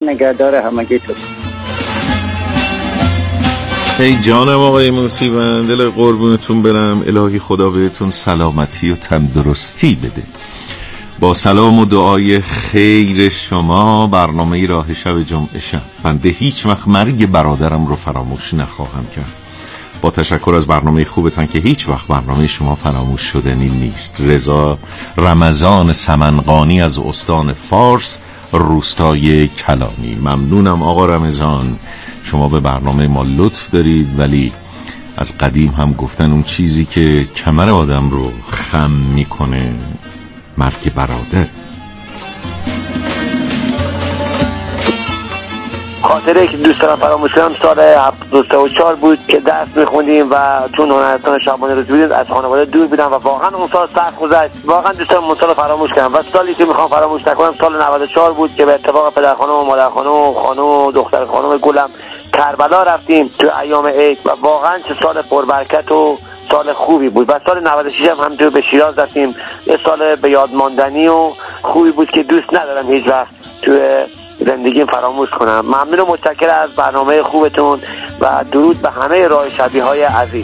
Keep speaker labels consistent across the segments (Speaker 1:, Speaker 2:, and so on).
Speaker 1: نگهدار همگیتون.
Speaker 2: ای جانم آقای موسیوند، دل قربونتون برم. الهی خدا بهتون سلامتی و تندرستی بده. با سلام و دعای خیر شما برنامه راه شب جمعه شب. بنده هیچ وقت مرگ برادرم رو فراموش نخواهم کرد. با تشکر از برنامه خوبتان که هیچ وقت برنامه شما فراموش شدنی نیست. رضا رمضان سمنقانی از استان فارس، روستای کلانی. ممنونم آقا رمضان، شما به برنامه ما لطف دارید، ولی از قدیم هم گفتن اون چیزی که کمر آدم رو خم میکنه مرگ برادر.
Speaker 3: خاطره که دوست دارم فراموش کنم سال 2004 بود که درس میخوندیم و چون هنرستان شبانه روز بودیم، از خانواده دور بودم و واقعا اون سال سخت گذشت. واقعا دوست دارم اون سال فراموش کنم و سالی که میخوام فراموش نکنم سال 94 بود که به اتفاق پدر خانم و مادر خانم و خانم و دختر خانم گلم کربلا رفتیم تو ایام عید و واقعا چه سال پربرکت و سال خوبی بود. و سال 96 هم همینطور به شیراز رفتیم. یه سال به یاد ماندنی و خوبی بود که دوست ندارم هیچ وقت تو زندگیم فراموش کنم. ممنون و متشکرم از برنامه خوبتون و درود به همه راه شبی های عزیز.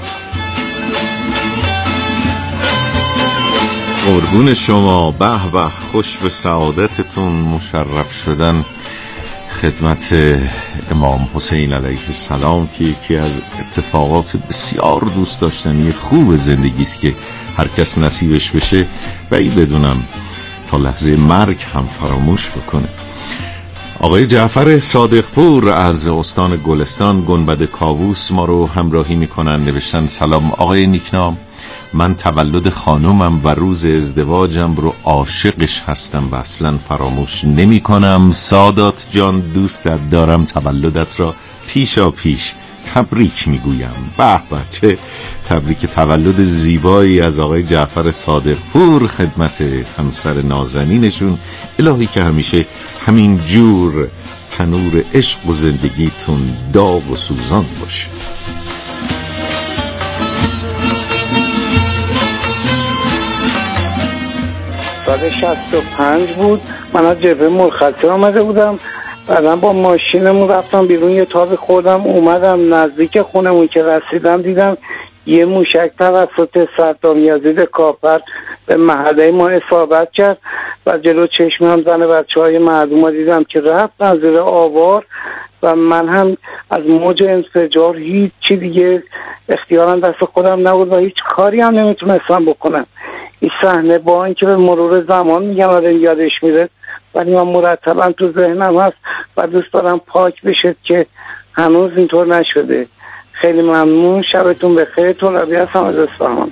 Speaker 2: قربون شما. به به، خوش به سعادتتون. مشرف شدن خدمت امام حسین علیه السلام که یکی از اتفاقات بسیار دوست داشتنی خوب زندگی است که هر کس نصیبش بشه و ای بدونم تا لحظه مرگ هم فراموش بکنه. آقای جعفر صادقپور از استان گلستان گنبد کاووس ما رو همراهی میکنن. نوشتن سلام آقای نیکنام، من تولد خانومم و روز ازدواجم رو عاشقش هستم و اصلا فراموش نمی کنم. سادات جان دوستت دارم، تولدت را پیشا پیش تبریک میگویم. به به، چه تبریک تولد زیبایی از آقای جعفر صادقپور خدمت همسر نازنینشون. الهی که همیشه همین جور تنور عشق و زندگیتون داغ و سوزان باشه.
Speaker 4: سال 65 بود، من از جبهه مرخصی آمده بودم. بعدم با ماشینمون رفتم بیرون، یه تاب خوردم، اومدم نزدیک خونمون که رسیدم دیدم یه موشک توسط صدام یزید کافر به محله ما اصابت کرد و جلو چشمم زن بچه‌های مردم دیدم که رفت از زیر آوار و من هم از موج انفجار هیچ چی دیگه اختیارم دست خودم نبود و هیچ کاری هم نمیتونستم بکنم. این صحنه با اینکه به مرور زمان میگم آدم یادش میره، ولی من مرتبا تو ذهنم هست و دوست دارم پاک بشه که هنوز اینطور نشده. خیلی ممنون، شبتون بخیر. طلبی هستم از اصفهان.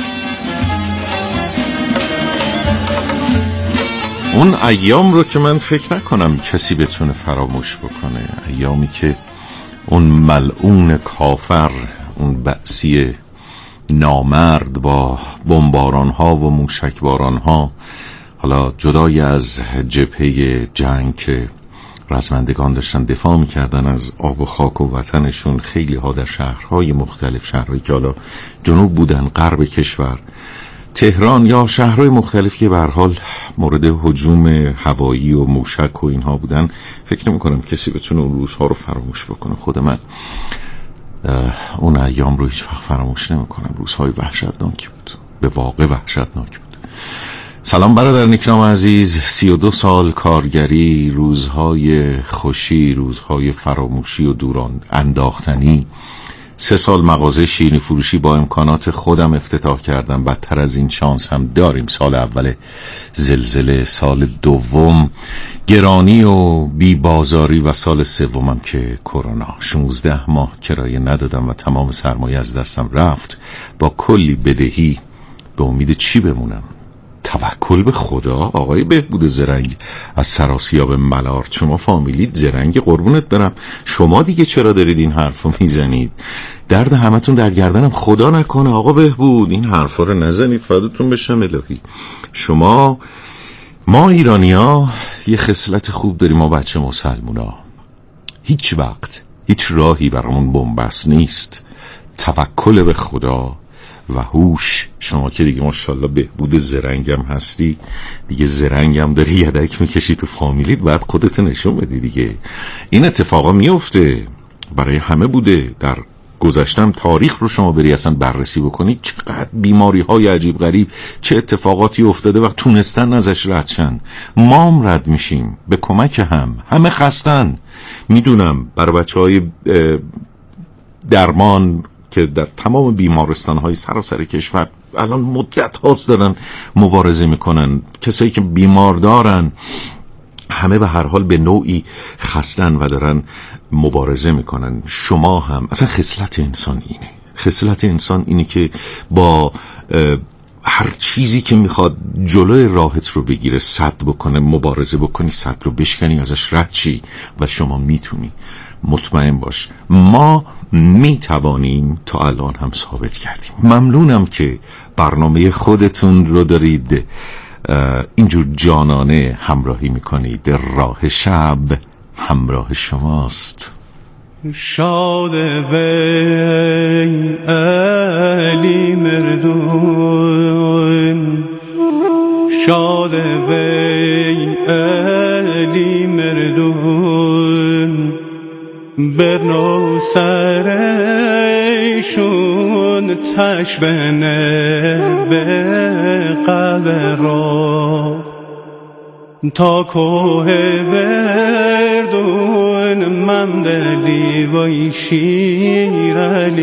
Speaker 2: اون ایام رو که من فکر نکنم کسی بتونه فراموش بکنه، ایامی که اون ملعون کافر، اون بعثی نامرد با بمباران ها و موشکباران ها، حالا جدای از جبهه جنگ که رزمندگان داشتن دفاع میکردن از آب و خاک و وطنشون، خیلی ها در شهرهای مختلف، شهرهایی که حالا جنوب بودن، غرب کشور، تهران یا شهرهای مختلف که به هر حال مورد هجوم هوایی و موشک و اینها بودن، فکر نمی کنم کسی بتونه اون روزها رو فراموش بکنه. خود من اون ایام رو هیچ وقت فراموش نمی کنم. روزهای وحشتناکی بود، به واقع وحشتناک بود. سلام برادر نیکنام عزیز، 32 سال کارگری، روزهای خوشی، روزهای فراموشی و دوران انداختنی. 3 سال مغازه شیرینی فروشی با امکانات خودم افتتاح کردم. بدتر از این شانس هم داریم. سال اول زلزله، سال دوم گرانی و بی بازاری و سال سومم که کرونا. 16 ماه کرایه ندادم و تمام سرمایه از دستم رفت. با کلی بدهی به امید چی بمونم؟ توکل به خدا. آقای بهبود زرنگ از سراسیاب ملار، شما فامیلیت زرنگ قربونت برم. شما دیگه چرا دارید این حرفو میزنید؟ درد همتون در گردنم. خدا نکنه آقا بهبود این حرفا رو نزنید، فداتون بشم الهی. ما ایرانی‌ها یه خصلت خوب داریم، ما بچه مسلمونا هیچ وقت هیچ راهی برامون بن‌بست نیست. توکل به خدا و هوش. شما که دیگه ماشاءالله بهبود زرنگم هستی، دیگه زرنگم داری یدک میکشی تو فامیلیت، باید خودت نشون بدی دیگه. این اتفاقا میفته، برای همه بوده. در گذشتم تاریخ رو شما بری اصلا بررسی بکنی، چقدر بیماری های عجیب غریب، چه اتفاقاتی افتاده و تونستن ازش رد شن. ما هم رد میشیم به کمک هم. همه خستن، میدونم. برای بچه های درمان که در تمام بیمارستان های سراسر کشور الان مدت هاست دارن مبارزه میکنن، کسایی که بیمار دارن، همه به هر حال به نوعی خستن و دارن مبارزه میکنن. شما هم. اصلا خصلت انسان اینه. خصلت انسان اینه که با هر چیزی که میخواد جلوی راحت رو بگیره، سد بکنه، مبارزه بکنی، سد رو بشکنی، ازش رد چی. و شما میتونی. مطمئن باش ما میتوانیم. تا الان هم ثابت کردیم. ممنونم که برنامه خودتون رو دارید اینجور جانانه همراهی میکنید. راه شب همراه شماست.
Speaker 1: شاد بی علی مردون، شاد بی علی مردون، برنو سرشون تشبنه به قبر را، تا کوه بردون ممدلی وی شیر علی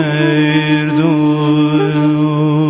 Speaker 1: مردون.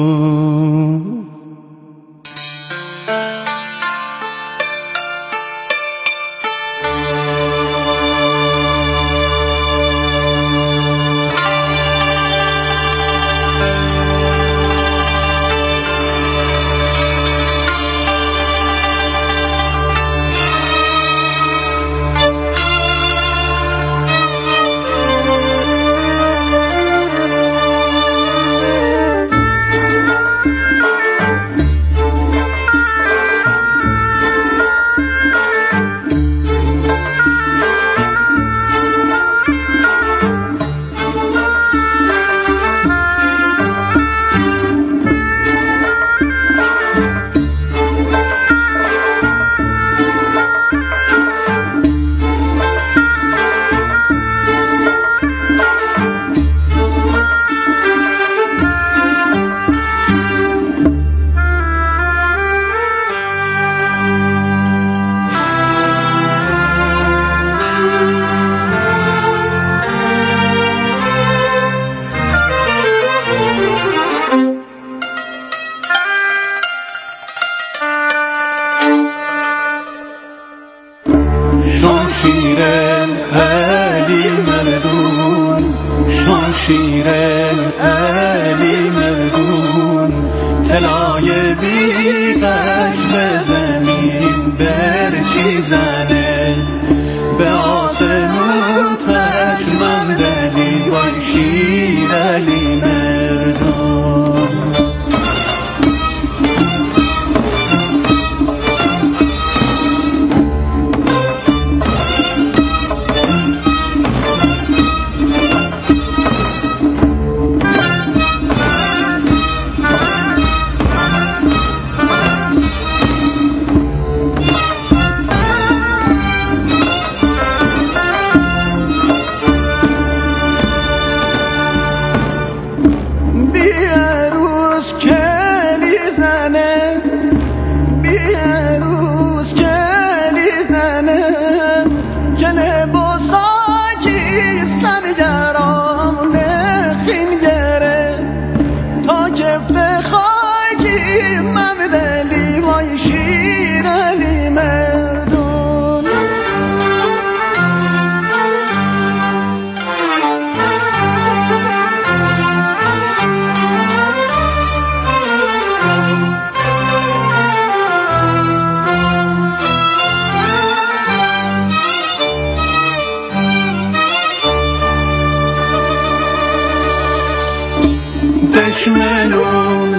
Speaker 1: دشمنون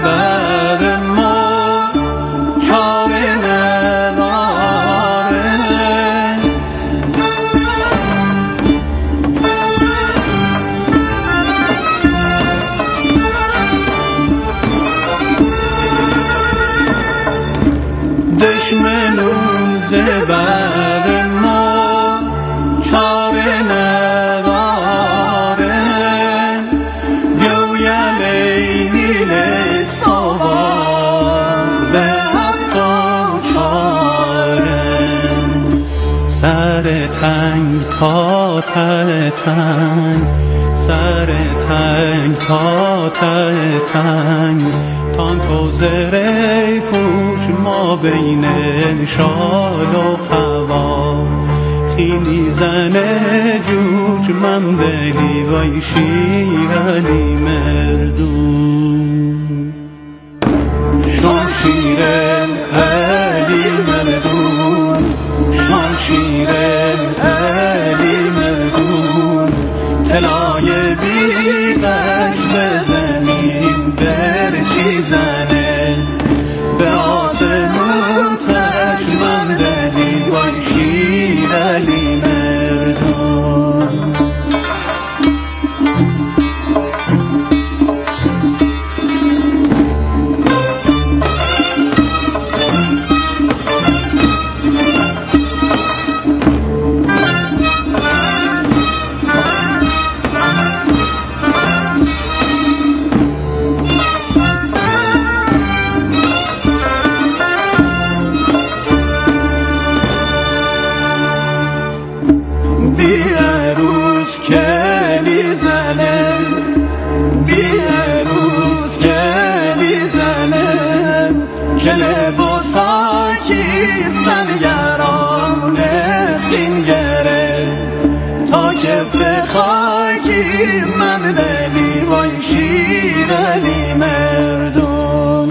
Speaker 1: زبر ما چاره نداره، زبر ما چاره نداره جویل نیل سوار به حقا چاره سر تنگ تا ته تنگ سر تنگ تا ته تنگ تانک و زره پوش ما بین شال و قوا خیلی زنه جوج من دلی وای شیر علی مردون شان شیر علی مردون شان شیر علی مردون طلای بیغش به زمین برچی زنه به آسمون تشمن دلی وای شیر علی مردون من دلی وای شیر علی مردون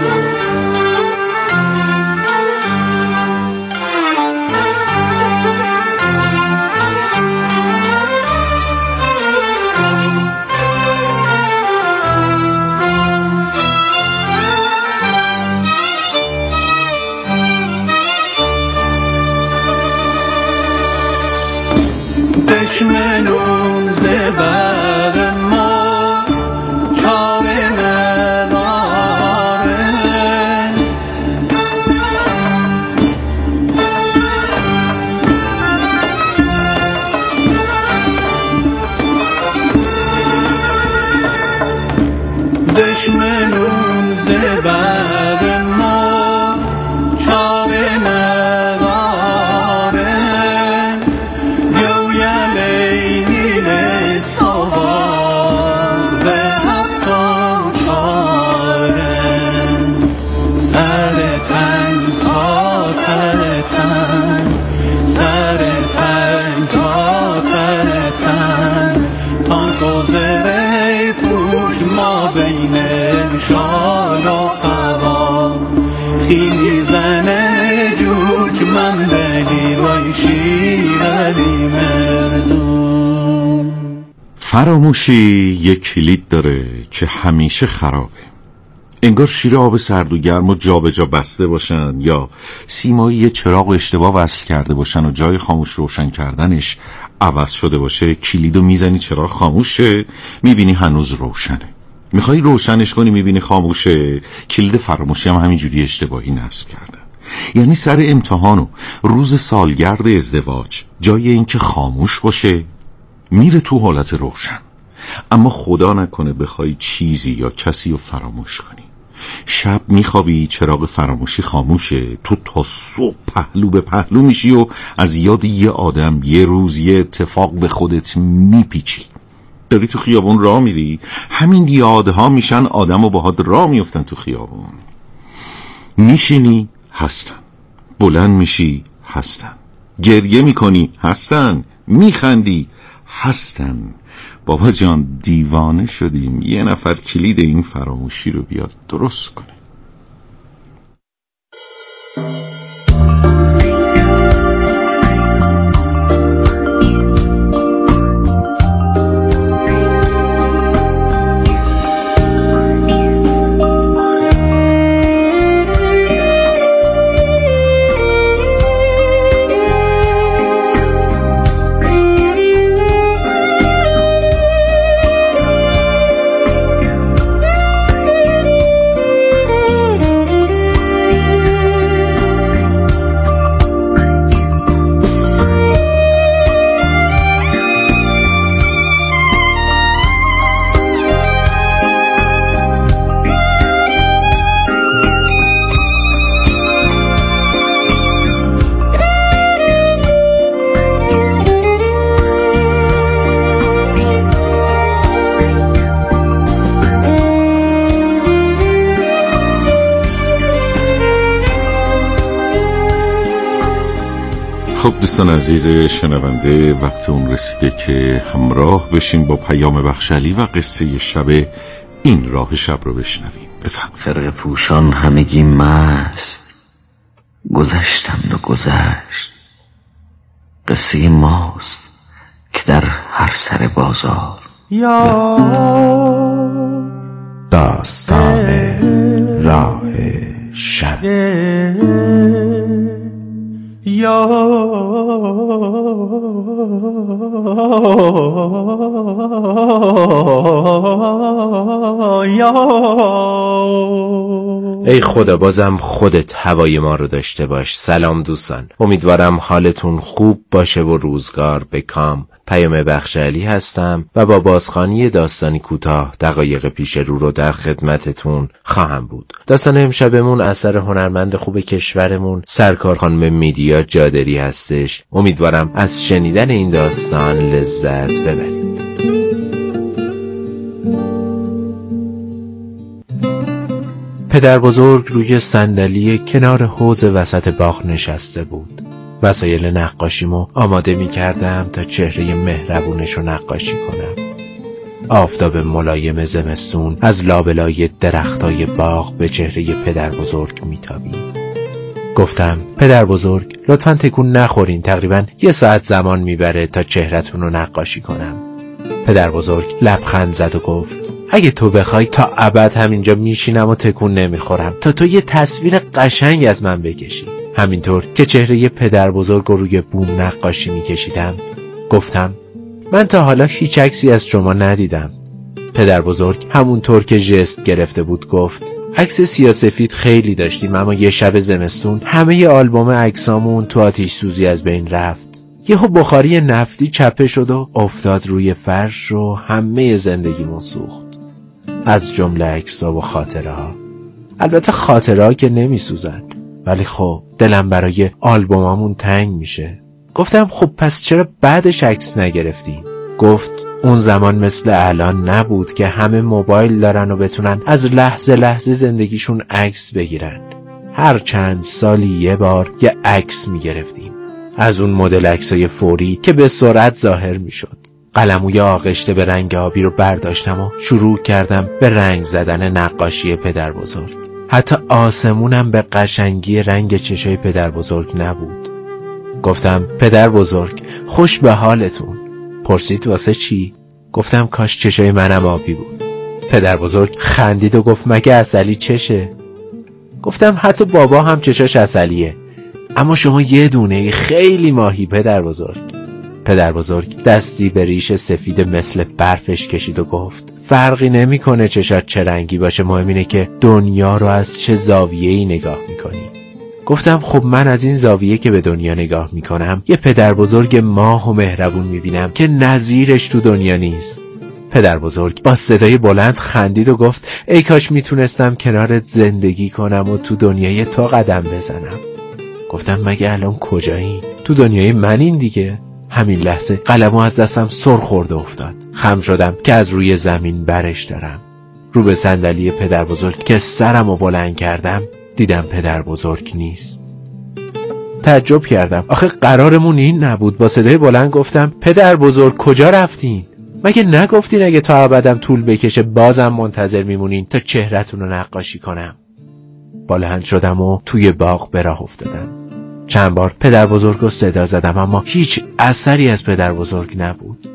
Speaker 1: دشمنون زبر ما چاره نداره دشمنون زبر ما چاره نداره شال و قوا خیلی زنه جوج من دلی وای شیر علی مردون
Speaker 2: فراموشی یک کلید داره که همیشه خرابه. انگار شیر آب سرد و گرم و جا به جا بسته باشن یا سیمایی یه چراغ اشتباه وصل کرده باشن و جای خاموش روشن کردنش عوض شده باشه. کلیدو میزنی چراغ خاموشه، میبینی هنوز روشنه. میخوای روشنش کنی میبینی خاموشه. کلید فراموشی هم همینجوری اشتباهی نصب کردن. یعنی سر امتحان و روز سالگرد ازدواج جای اینکه خاموش باشه میره تو حالت روشن. اما خدا نکنه بخوای چیزی یا کسی رو فراموش کنی. شب میخوابی چراغ فراموشی خاموشه، تو تا صبح پهلو به پهلو میشی و از یاد یه آدم، یه روز، یه اتفاق به خودت میپیچی. داری تو خیابون راه میری، همین یادها میشن آدم و باهات راه میفتن تو خیابون. میشینی هستن، بلند میشی هستن، گریه میکنی هستن، میخندی هستن. بابا جان دیوانه شدیم، یه نفر کلید این فراموشی رو بیاد درست کنه. خب دوستان عزیز شنونده، وقت اون رسیده که همراه بشیم با پیام بخشلی و قصه شب این راه شب رو بشنویم. بفهم.
Speaker 5: خرقه پوشان همگی مست، گذشتم و گذشت. قصه ماست که در هر سر بازار.
Speaker 1: یا
Speaker 6: داستان راه شب.
Speaker 1: یا
Speaker 6: ای خدا بازم خودت هوای ما رو داشته باش. سلام دوستان، امیدوارم حالتون خوب باشه و روزگار به کام. پیام بخشلی هستم و با بازخوانی داستانی کوتاه دقایق پیش رو در خدمتتون خواهم بود. داستان امشبمون اثر هنرمند خوب کشورمون سرکار خانم میدیا جادری هستش. امیدوارم از شنیدن این داستان لذت ببرید. پدر بزرگ روی صندلی کنار حوض وسط باغ نشسته بود. وسایل نقاشیمو آماده می کردم تا چهره مهربونش رو نقاشی کنم. آفتاب ملایم زمستون از لابلای درختای باغ به چهره پدر بزرگ می تابید. گفتم پدر بزرگ لطفاً تکون نخورین، تقریباً 1 ساعت زمان میبره تا چهره‌تون رو نقاشی کنم. پدر بزرگ لبخند زد و گفت اگه تو بخوای تا ابد همینجا میشینم و تکون نمیخورم تا تو یه تصویر قشنگ از من بکشی. همینطور که چهره پدر بزرگ رو روی بوم نقاشی میکشیدم گفتم من تا حالا هیچ عکسی از شما ندیدم. پدر بزرگ همونطور که ژست گرفته بود گفت عکس سیاه‌سفید خیلی داشتیم، اما یه شب زمستون همه آلبوم عکسامون تو آتش سوزی از بین رفت. یهو بخاری نفتی چپه شد و افتاد روی فرش و همه زندگیمون سوخت، از جمله عکس‌ها و خاطره‌ها. البته خاطره‌ها که نمی‌سوزن، ولی خب دلم برای آلبومامون تنگ میشه. گفتم خب پس چرا بعدش عکس نگرفتین؟ گفت اون زمان مثل الان نبود که همه موبایل دارن و بتونن از لحظه لحظه زندگیشون عکس بگیرن. هر چند سالی یه بار یه عکس میگرفتیم، از اون مدل عکسای فوری که به سرعت ظاهر میشد. قلموی آغشته به رنگ آبی رو برداشتم و شروع کردم به رنگ زدن نقاشی پدر بزرگ. حتی آسمونم به قشنگی رنگ چشای پدر بزرگ نبود. گفتم پدر بزرگ خوش به حالتون. پرسید واسه چی؟ گفتم کاش چشای منم آبی بود. پدر بزرگ خندید و گفت مگه عسلی چشه؟ گفتم حتی بابا هم چشاش عسلیه، اما شما یه دونه خیلی ماهی پدر بزرگ. پدر بزرگ دستی به ریش سفید مثل برفش کشید و گفت فرقی نمیکنه چشات چه رنگی باشه، مهم اینه که دنیا رو از چه زاویه‌ای نگاه میکنی. گفتم خب من از این زاویه که به دنیا نگاه میکنم یه پدر بزرگ ماه و مهربون میبینم که نظیرش تو دنیا نیست. پدر بزرگ با صدای بلند خندید و گفت ای کاش میتونستم کنارت زندگی کنم و تو دنیای تو قدم بزنم. گفتم مگه الان کجایی؟ تو دنیای منین دیگه. همین لحظه قلمو از دستم سر خورده افتاد. خم شدم که از روی زمین برش دارم. رو به صندلی پدر بزرگ که سرمو بلند کردم دیدم پدر بزرگ نیست. تعجب کردم، آخه قرارمون این نبود. با صدای بلند گفتم پدر بزرگ کجا رفتین؟ مگه نگفتین اگه تا ابدم طول بکشه بازم منتظر میمونین تا چهره‌تون رو نقاشی کنم؟ بلند شدم و توی باغ به راه افتادم. چند بار پدر بزرگ رو صدا زدم اما هیچ اثری از پدر بزرگ نبود.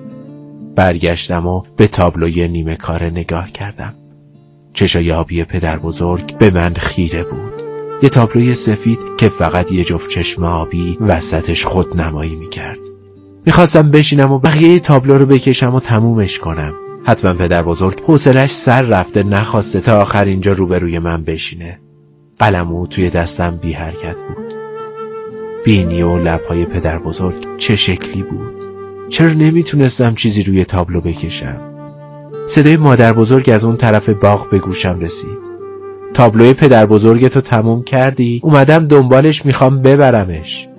Speaker 6: برگشتم و به تابلوی نیمه کاره نگاه کردم. چشای آبی پدر بزرگ به من خیره بود. یه تابلوی سفید که فقط یه جفت چشم آبی وسطش خود نمایی میکرد. میخواستم بشینم و بقیه تابلو رو بکشم و تمومش کنم. حتما پدر بزرگ حوصله‌اش سر رفته نخواسته تا آخر اینجا روبروی من بشینه. قلمو توی دستم بی حرکت بود. بینی و لبهای پدر بزرگ چه شکلی بود؟ چرا نمیتونستم چیزی روی تابلو بکشم؟ صدای مادر بزرگ از اون طرف باغ به گوشم رسید. تابلوی پدر بزرگتو تموم کردی؟ اومدم دنبالش، میخوام ببرمش.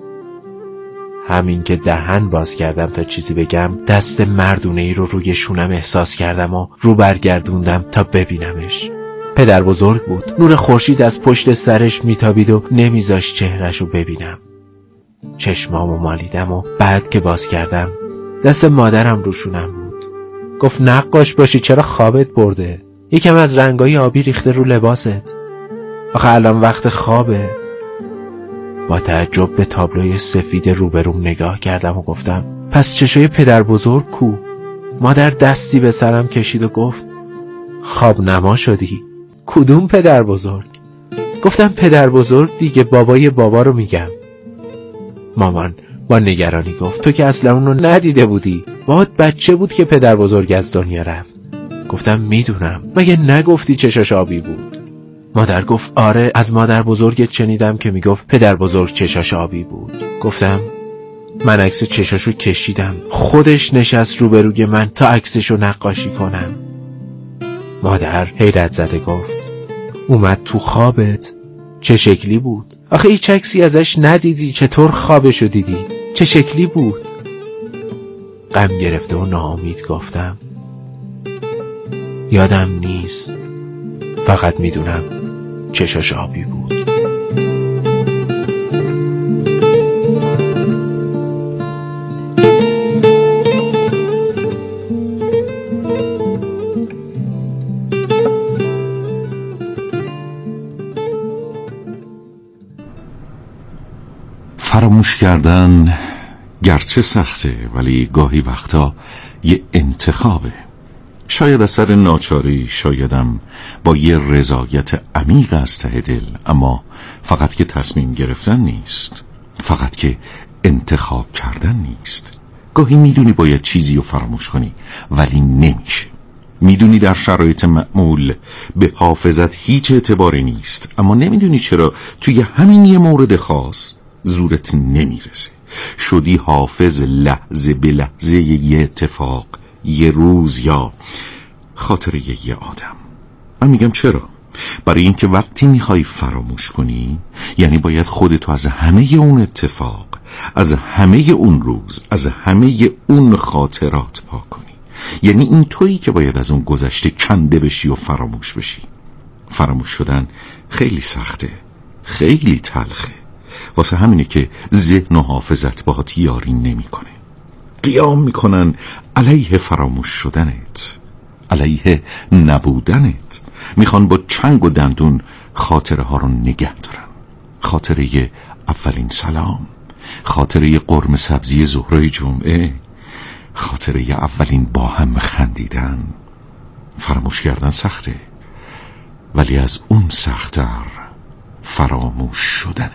Speaker 6: همین که دهن باز کردم تا چیزی بگم دست مردونه‌ای رو روی شونم احساس کردم و رو برگردوندم تا ببینمش. پدر بزرگ بود. نور خورشید از پشت سرش میتابید و نمیذاشت چهرهشو ببینم. چشمامو مالیدم و بعد که باز کردم دست مادرم روشونم بود. گفت نقاش باشی چرا خوابت برده؟ یکم از رنگای آبی ریخته رو لباست. آخه الان وقت خوابه. با تعجب به تابلوی سفید روبروم نگاه کردم و گفتم پس چشای پدر بزرگ کو؟ مادر دستی به سرم کشید و گفت خواب نما شدی؟ کدوم پدر بزرگ؟ گفتم پدر بزرگ دیگه، بابای بابا رو میگم. مامان با نگرانی گفت تو که اصلا اونو ندیده بودی، باهات بچه بود که پدر بزرگ از دنیا رفت. گفتم میدونم، مگه نگفتی چشاش آبی بود؟ مادر گفت آره، از مادر بزرگت شنیدم که میگفت پدر بزرگ چشاش آبی بود. گفتم من عکس چشاشو کشیدم، خودش نشست روبروی من تا عکسشو نقاشی کنم. مادر حیرت زده گفت اومد تو خوابت؟ چه شکلی بود؟ آخه هیچ عکسی ازش ندیدی، چطور خوابشو دیدی؟ چه شکلی بود؟ غم گرفته و ناامید گفتم یادم نیست، فقط میدونم چشاش آبی بود.
Speaker 2: فراموش کردن گرچه سخته ولی گاهی وقتا یه انتخابه. شاید از سر ناچاری، شایدم با یه رضایت عمیق از ته دل، اما فقط که تصمیم گرفتن نیست، فقط که انتخاب کردن نیست. گاهی میدونی باید چیزی رو فراموش کنی ولی نمیشه. میدونی در شرایط معمول به حافظت هیچ اعتباری نیست، اما نمیدونی چرا توی همین یه مورد خاص زورت نمیرسه. شدی حافظ لحظه به لحظه یه اتفاق، یه روز یا خاطره یه آدم. من میگم چرا؟ برای اینکه وقتی میخوای فراموش کنی یعنی باید خودتو از همه اون اتفاق، از همه اون روز، از همه اون خاطرات پاک کنی. یعنی این تویی که باید از اون گذشته کنده بشی و فراموش بشی. فراموش شدن خیلی سخته، خیلی تلخه. واسه همینه که ذهن و حافظت باهات یاری نمیکنه. قیام میکنن علیه فراموش شدنت، علیه نبودنت. میخوان با چنگ و دندون خاطره ها رو نگه دارن. خاطره اولین سلام، خاطره قرمه سبزی ظهرای جمعه، خاطره اولین با هم خندیدن. فراموش کردن سخته ولی از اون سخت‌تر فراموش شدنه.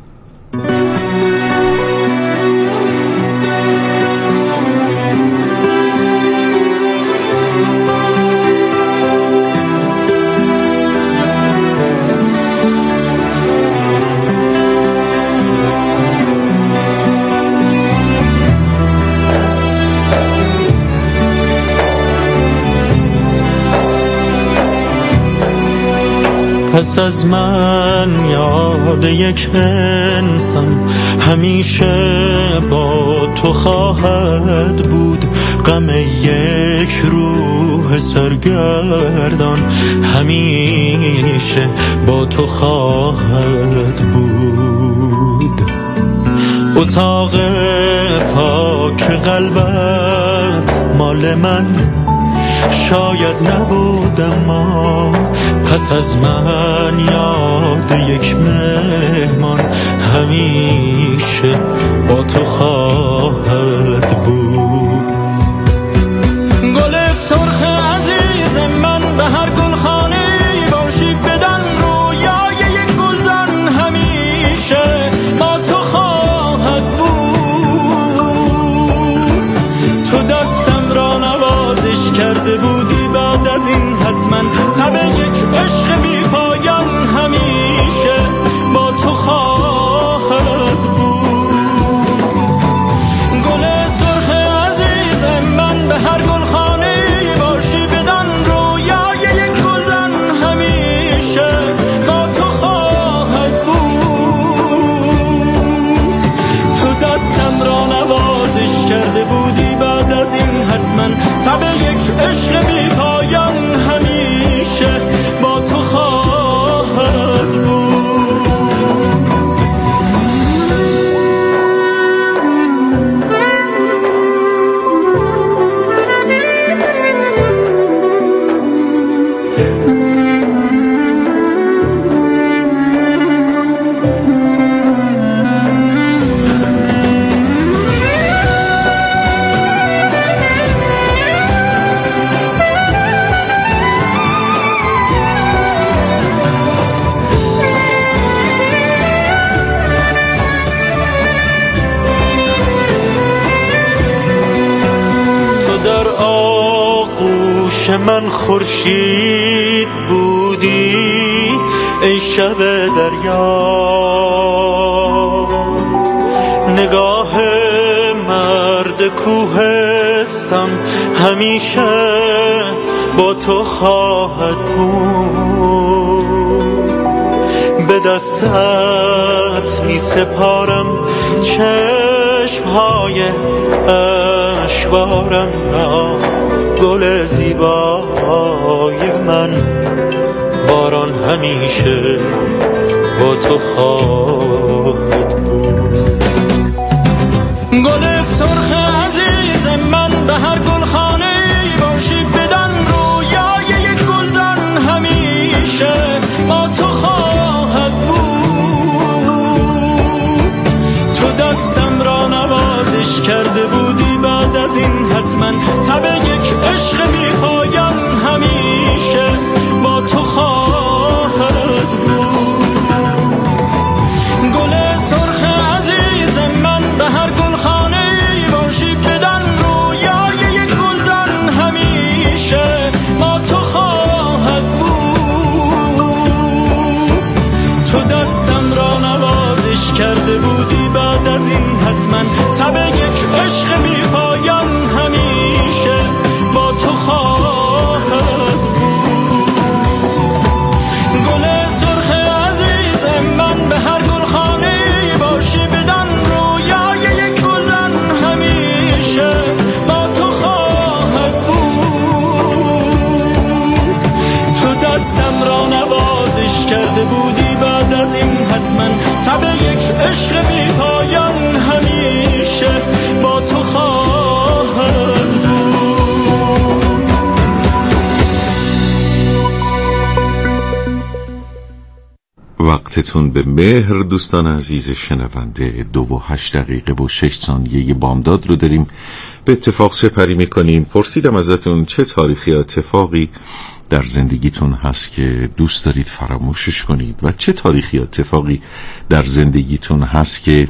Speaker 1: پس از من یاد یک انسان همیشه با تو خواهد بود. غم یک روح سرگردان همیشه با تو خواهد بود. اتاق پاک قلبت مال من شاید نبود، اما پس از من یاد یک مهمان همیشه با تو خواهد بود. گل سرخ عزیز من به هر گلخانه باشی بدن، رویای یک گلدان همیشه با تو خواهد بود. تو دستم را نوازش کرده بودی، بعد از این حتما تب یک عشق بی پایان همیشه با تو خواهد بود. گل سرخ عزیز من به هر گلخانه باشی بدان، رویای یک گلدان همیشه با تو خواهد بود. تو دستم را نوازش کرده بودی، بعد از این حتما تب یک عشق بی در آغوش من خورشید بودی ای شب دریا، نگاه مرد کوهستان همیشه با تو خواهد بود. به دستت می سپارم چشمهای اشوارم را، گل زیبای من، باران همیشه با تو خواهد بود. گل سرخ عزیز من به هر گلخانه باشی، بدن رویای یک گلدان همیشه با تو خواهد بود. تو دستم را نوازش کرده بودی، بعد از این حتما تب یک عشق بی پایان همیشه با تو خواهد بود. گل سرخ عزیز من به هر گلخانه باشی، بدن رویای یک گلدان همیشه با تو خواهد بود. تو دستم را نوازش کرده بودی، بعد از این حتما تب یک عشق بی پایان همیشه با تو خواهد بود. گل سرخ عزیز من به هر گلخانه باشی، بدن رویای یک گلدان همیشه با تو خواهد بود. تو دستم را نوازش کرده بودی، بعد از این حتما تب یک عشق بی پایان همیشه با تو خواهد بود.
Speaker 2: وقتتون به مهر دوستان عزیز شنونده. 2:08:06 بامداد رو داریم به اتفاق سپری میکنیم. پرسیدم ازتون چه تاریخی اتفاقی در زندگیتون هست که دوست دارید فراموشش کنید و چه تاریخی اتفاقی در زندگیتون هست که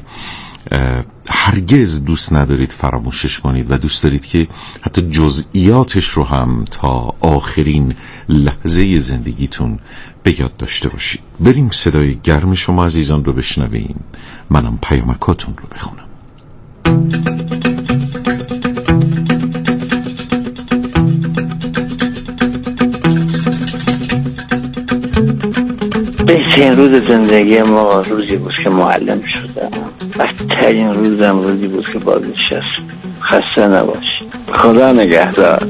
Speaker 2: هرگز دوست ندارید فراموشش کنید و دوست دارید که حتی جزئیاتش رو هم تا آخرین لحظه زندگیتون به یاد داشته باشید. بریم صدای گرم شما عزیزان رو بشنویم، منم پیامکاتون رو بخونم.
Speaker 4: بهترین روز زندگی ما روزی بود که معلم شدم. بدترین روزم روزی بود که بازنشستم. خسته نباشی. خدا نگهدار.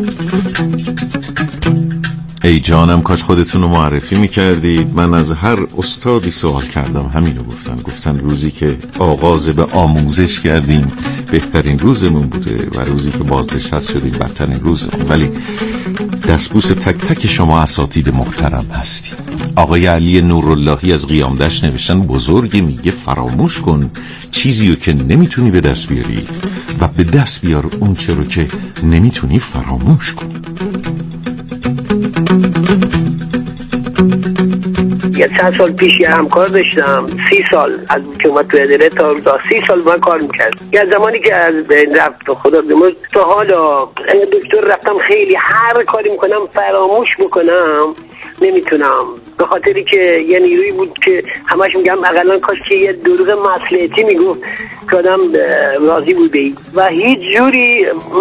Speaker 2: ای جانم کاش خودتون رو معرفی میکردید. من از هر استادی سوال کردم همینو گفتن روزی که آغاز به آموزش کردیم بهترین روزمون بوده و روزی که بازنشسته شدیم بدترین روزمون. ولی دستبوس تک تک شما اساتید محترم هستیم. آقای علی نوراللهی از قیامدشت نوشتن بزرگی میگه فراموش کن چیزی رو که نمیتونی به دست بیاری و به دست بیار اون چه رو که نمیتونی فراموش کن.
Speaker 3: یه چند سال پیش یه همکار داشتم 30 سال از که اومد تو اداره تا 30 سال من کار میکرد. یه زمانی که از بین رفت خدا بیامرز تا حالا دکتر رفتم خیلی هر کاری میکنم فراموش بکنم نمیتونم، به خاطری که یه نیروی بود که همش میگم اقلا کاش که یه دروغ مصلحتی میگفت که آدم راضی بود بید و هیچ جوری